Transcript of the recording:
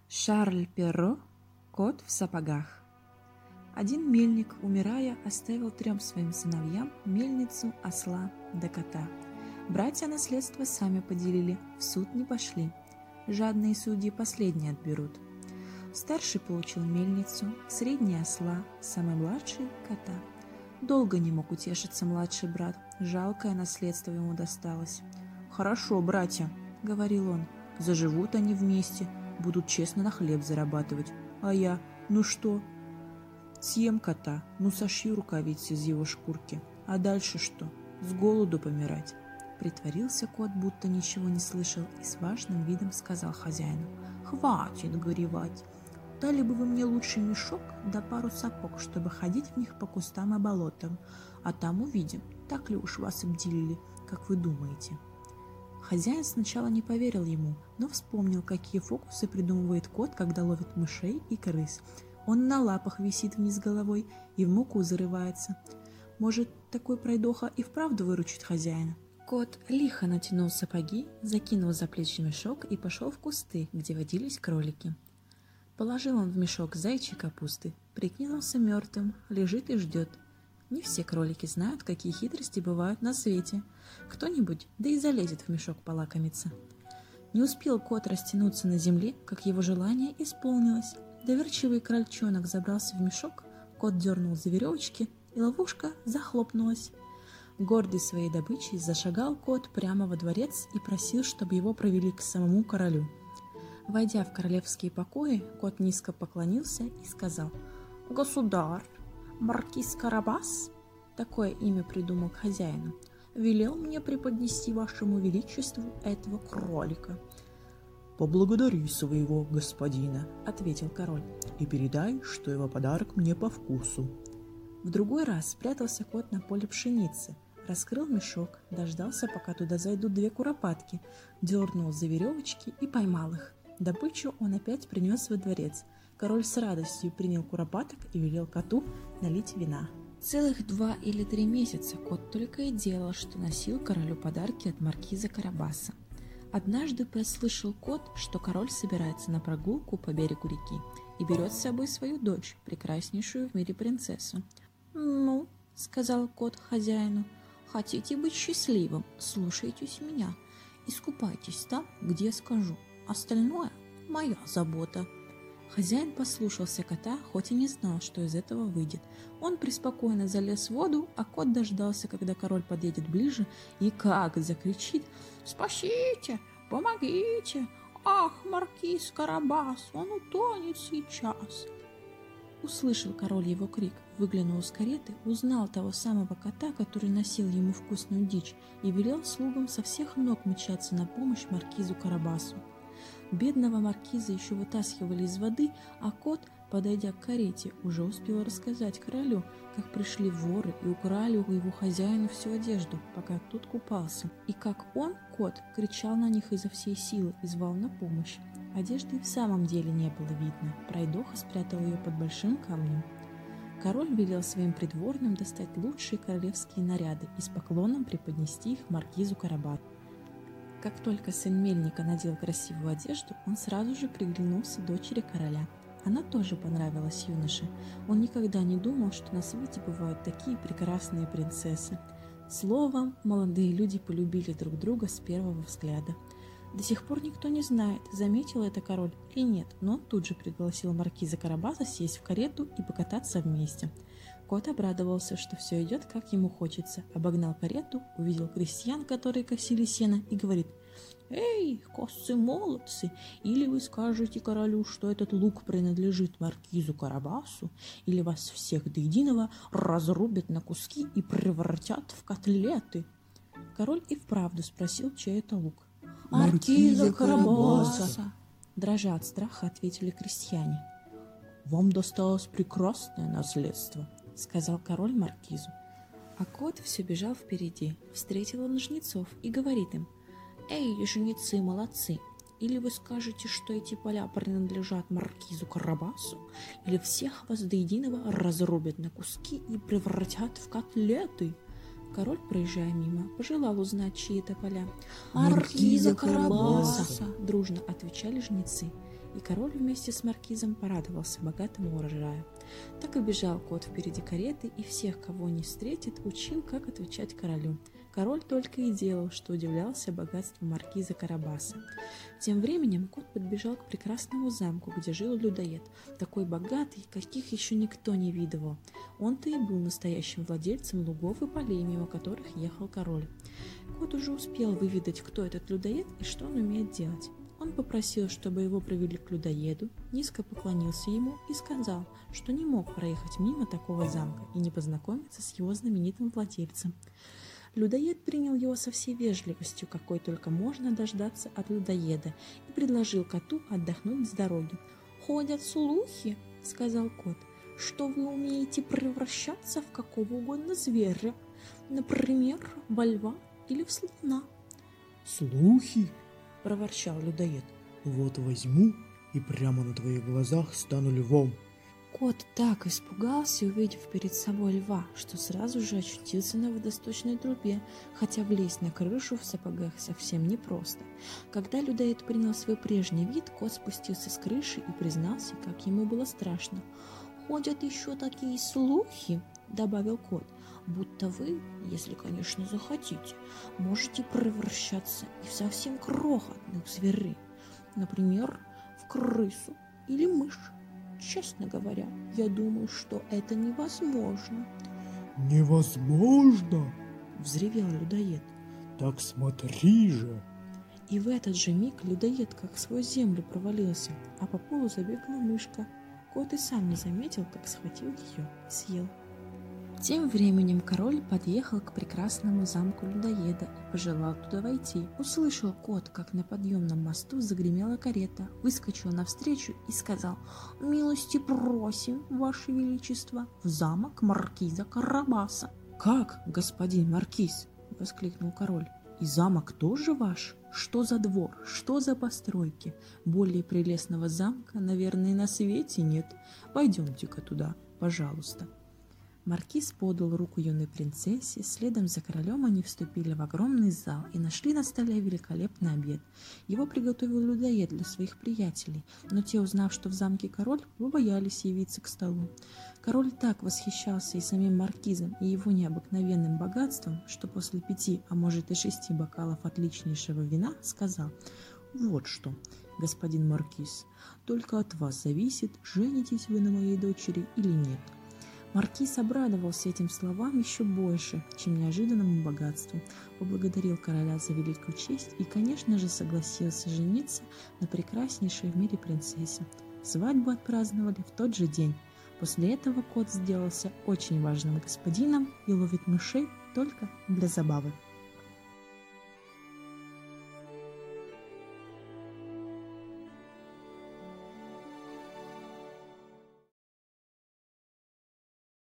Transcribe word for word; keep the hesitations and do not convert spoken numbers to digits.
Шарль Перро «Кот в сапогах». Один мельник, умирая, оставил трем своим сыновьям мельницу, осла да кота. Братья наследство сами поделили, в суд не пошли. Жадные судьи последние отберут. Старший получил мельницу, средний осла, самый младший – кота. Долго не мог утешиться младший брат, жалкое наследство ему досталось. «Хорошо, братья», – говорил он, – «заживут они вместе, будут честно на хлеб зарабатывать. А я, ну что? Съем кота, ну сошью рукавицы из его шкурки. А дальше что? С голоду помирать». Притворился кот, будто ничего не слышал, и с важным видом сказал хозяину: «Хватит горевать. Дали бы вы мне лучший мешок да пару сапог, чтобы ходить в них по кустам и болотам, а там увидим, так ли уж вас обделили, как вы думаете». Хозяин сначала не поверил ему, но вспомнил, какие фокусы придумывает кот, когда ловит мышей и крыс. Он на лапах висит вниз головой и в муку зарывается. Может, такой пройдоха и вправду выручит хозяина? Кот лихо натянул сапоги, закинул за плечи мешок и пошел в кусты, где водились кролики. Положил он в мешок зайчьей капусты, прикинулся мертвым, лежит и ждет. Не все кролики знают, какие хитрости бывают на свете. Кто-нибудь, да и залезет в мешок полакомиться. Не успел кот растянуться на земле, как его желание исполнилось. Доверчивый крольчонок забрался в мешок, кот дернул за веревочки, и ловушка захлопнулась. Гордый своей добычей зашагал кот прямо во дворец и просил, чтобы его провели к самому королю. Войдя в королевские покои, кот низко поклонился и сказал: «Государь, маркиз Карабас, такое имя придумал к хозяину, велел мне преподнести вашему величеству этого кролика». «Поблагодари своего господина», — ответил король, «и передай, что его подарок мне по вкусу». В другой раз спрятался кот на поле пшеницы, раскрыл мешок, дождался, пока туда зайдут две куропатки, дернул за веревочки и поймал их. Добычу он опять принес во дворец. Король с радостью принял куропаток и велел коту налить вина. Целых два или три месяца кот только и делал, что носил королю подарки от маркиза Карабаса. Однажды прослышал кот, что король собирается на прогулку по берегу реки и берет с собой свою дочь, прекраснейшую в мире принцессу. «Ну, — сказал кот хозяину, — хотите быть счастливым, слушайтесь меня, искупайтесь там, где я скажу, остальное — моя забота». Хозяин послушался кота, хоть и не знал, что из этого выйдет. Он преспокойно залез в воду, а кот дождался, когда король подъедет ближе, и как закричит: «Спасите! Помогите! Ах, маркиз Карабас, он утонет сейчас!» Услышал король его крик, выглянул из кареты, узнал того самого кота, который носил ему вкусную дичь, и велел слугам со всех ног мчаться на помощь маркизу Карабасу. Бедного маркиза еще вытаскивали из воды, а кот, подойдя к карете, уже успел рассказать королю, как пришли воры и украли у его хозяина всю одежду, пока тот купался, и как он, кот, кричал на них изо всей силы и звал на помощь. Одежды и в самом деле не было видно, пройдоха спрятал ее под большим камнем. Король велел своим придворным достать лучшие королевские наряды и с поклоном преподнести их маркизу Карабасу. Как только сын мельника надел красивую одежду, он сразу же приглянулся дочери короля. Она тоже понравилась юноше. Он никогда не думал, что на свете бывают такие прекрасные принцессы. Словом, молодые люди полюбили друг друга с первого взгляда. До сих пор никто не знает, заметил это король или нет, но он тут же пригласил маркиза Карабаса сесть в карету и покататься вместе. Кот обрадовался, что все идет, как ему хочется, обогнал карету, увидел крестьян, которые косили сено, и говорит: «Эй, косцы-молодцы, или вы скажете королю, что этот лук принадлежит маркизу Карабасу, или вас всех до единого разрубят на куски и превратят в котлеты». Король и вправду спросил, чей это лук. «Маркиза Карабаса!» Дрожа от страха, ответили крестьяне. «Вам досталось прекрасное наследство», — сказал король маркизу. А кот все бежал впереди. Встретил он жнецов и говорит им: «Эй, жнецы молодцы! Или вы скажете, что эти поля принадлежат маркизу Карабасу, или всех вас до единого разрубят на куски и превратят в котлеты». Король, проезжая мимо, пожелал узнать, чьи это поля. «Маркиза Карабаса!» — дружно отвечали жнецы. и король вместе с маркизом порадовался богатому урожаю. Так и бежал кот впереди кареты, и всех, кого не встретит, учил, как отвечать королю. Король только и делал, что удивлялся богатству маркиза Карабаса. Тем временем кот подбежал к прекрасному замку, где жил людоед, такой богатый, каких еще никто не видывал. Он-то и был настоящим владельцем лугов и полей, мимо которых ехал король. Кот уже успел выведать, кто этот людоед и что он умеет делать. Он попросил, чтобы его провели к людоеду, низко поклонился ему и сказал, что не мог проехать мимо такого замка и не познакомиться с его знаменитым владельцем. Людоед принял его со всей вежливостью, какой только можно дождаться от людоеда, и предложил коту отдохнуть с дороги. «Ходят слухи, — сказал кот, — что вы умеете превращаться в какого угодно зверя, например, во льва или в слона». «Слухи?» — проворчал людоед. «Вот возьму и прямо на твоих глазах стану львом». Кот так испугался, увидев перед собой льва, что сразу же очутился на водосточной трубе, хотя влезть на крышу в сапогах совсем непросто. Когда людоед принял свой прежний вид, кот спустился с крыши и признался, как ему было страшно. «Ходят еще такие слухи, — добавил кот, — будто вы, если, конечно, захотите, можете превращаться и в совсем крохотных зверей, например, в крысу или мышь. Честно говоря, я думаю, что это невозможно». «Невозможно?» — взревел людоед. «Так смотри же!» И в этот же миг людоед как сквозь землю провалился, а по полу забегала мышка. Кот и сам не заметил, как схватил ее и съел. Тем временем король подъехал к прекрасному замку людоеда и пожелал туда войти. Услышал кот, как на подъемном мосту загремела карета, выскочил навстречу и сказал: «Милости просим, ваше величество, в замок маркиза Карабаса». «Как, господин маркиз?» — воскликнул король. «И замок тоже ваш? Что за двор? Что за постройки? Более прелестного замка, наверное, на свете нет. Пойдемте-ка туда, пожалуйста». Маркиз подал руку юной принцессе, следом за королем они вступили в огромный зал и нашли на столе великолепный обед. Его приготовил людоед для своих приятелей, но те, узнав, что в замке король, побоялись явиться к столу. Король так восхищался и самим маркизом, и его необыкновенным богатством, что после пяти, а может и шести бокалов отличнейшего вина сказал: «Вот что, господин маркиз, только от вас зависит, женитесь вы на моей дочери или нет». Маркиз обрадовался этим словам еще больше, чем неожиданному богатству, поблагодарил короля за великую честь и, конечно же, согласился жениться на прекраснейшей в мире принцессе. Свадьбу отпраздновали в тот же день. После этого кот сделался очень важным господином и ловит мышей только для забавы.